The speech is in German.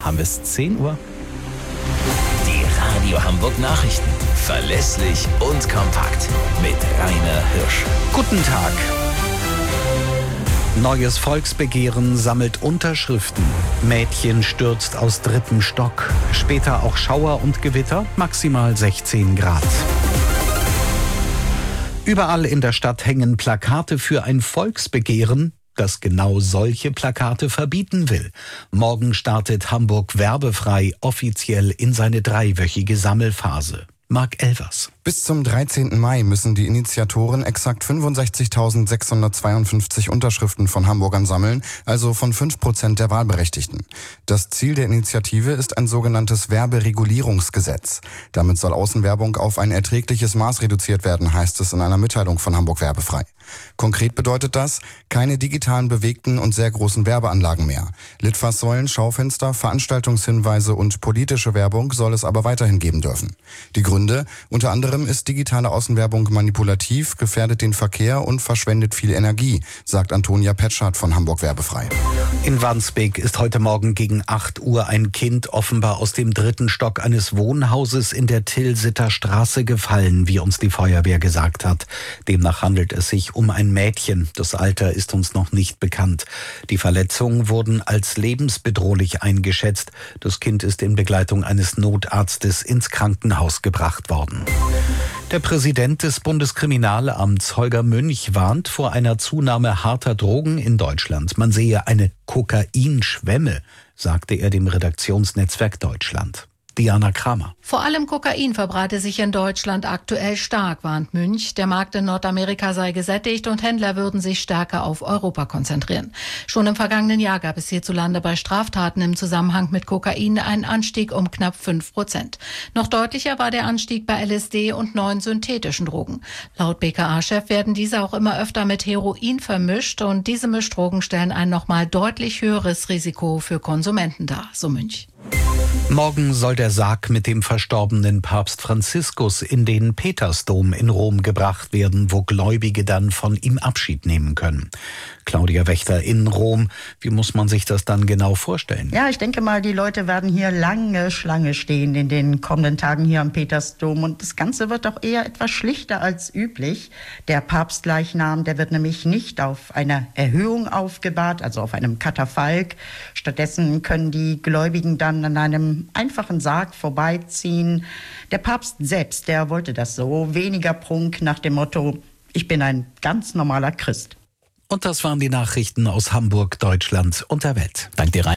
haben wir es 10 Uhr. Die Radio Hamburg Nachrichten. Verlässlich und kompakt. Mit Rainer Hirsch. Guten Tag. Neues Volksbegehren sammelt Unterschriften. Mädchen stürzt aus 3. Stock. Später auch Schauer und Gewitter, maximal 16 Grad. Überall in der Stadt hängen Plakate für ein Volksbegehren, das genau solche Plakate verbieten will. Morgen startet Hamburg werbefrei offiziell in seine 3-wöchige Sammelphase. Marc Elvers. Bis zum 13. Mai müssen die Initiatoren exakt 65.652 Unterschriften von Hamburgern sammeln, also von 5% der Wahlberechtigten. Das Ziel der Initiative ist ein sogenanntes Werberegulierungsgesetz. Damit soll Außenwerbung auf ein erträgliches Maß reduziert werden, heißt es in einer Mitteilung von Hamburg Werbefrei. Konkret bedeutet das, keine digitalen bewegten und sehr großen Werbeanlagen mehr. Litfaßsäulen, Schaufenster, Veranstaltungshinweise und politische Werbung soll es aber weiterhin geben dürfen. Die Gründe: Unter anderem ist digitale Außenwerbung manipulativ, gefährdet den Verkehr und verschwendet viel Energie, sagt Antonia Petschardt von Hamburg Werbefrei. In Wandsbek ist heute Morgen gegen 8 Uhr ein Kind offenbar aus dem 3. Stock eines Wohnhauses in der Tilsiter Straße gefallen, wie uns die Feuerwehr gesagt hat. Demnach handelt es sich um ein Mädchen. Das Alter ist uns noch nicht bekannt. Die Verletzungen wurden als lebensbedrohlich eingeschätzt. Das Kind ist in Begleitung eines Notarztes ins Krankenhaus gebracht worden. Der Präsident des Bundeskriminalamts, Holger Münch, warnt vor einer Zunahme harter Drogen in Deutschland. Man sehe eine Kokainschwemme, sagte er dem Redaktionsnetzwerk Deutschland. Diana Kramer. Vor allem Kokain verbreite sich in Deutschland aktuell stark, warnt Münch. Der Markt in Nordamerika sei gesättigt und Händler würden sich stärker auf Europa konzentrieren. Schon im vergangenen Jahr gab es hierzulande bei Straftaten im Zusammenhang mit Kokain einen Anstieg um knapp 5%. Noch deutlicher war der Anstieg bei LSD und 9 synthetischen Drogen. Laut BKA-Chef werden diese auch immer öfter mit Heroin vermischt und diese Mischdrogen stellen ein nochmal deutlich höheres Risiko für Konsumenten dar, so Münch. Morgen soll der Sarg mit dem verstorbenen Papst Franziskus in den Petersdom in Rom gebracht werden, wo Gläubige dann von ihm Abschied nehmen können. Claudia Wächter in Rom, wie muss man sich das dann genau vorstellen? Ja, ich denke mal, die Leute werden hier lange Schlange stehen in den kommenden Tagen hier am Petersdom. Und das Ganze wird auch eher etwas schlichter als üblich. Der Papstleichnam, der wird nämlich nicht auf einer Erhöhung aufgebahrt, also auf einem Katafalk. Stattdessen können die Gläubigen dann an einem einfachen Sarg vorbeiziehen. Der Papst selbst, der wollte das so. Weniger Prunk nach dem Motto, ich bin ein ganz normaler Christ. Und das waren die Nachrichten aus Hamburg, Deutschland und der Welt. Dank dir, Rainer.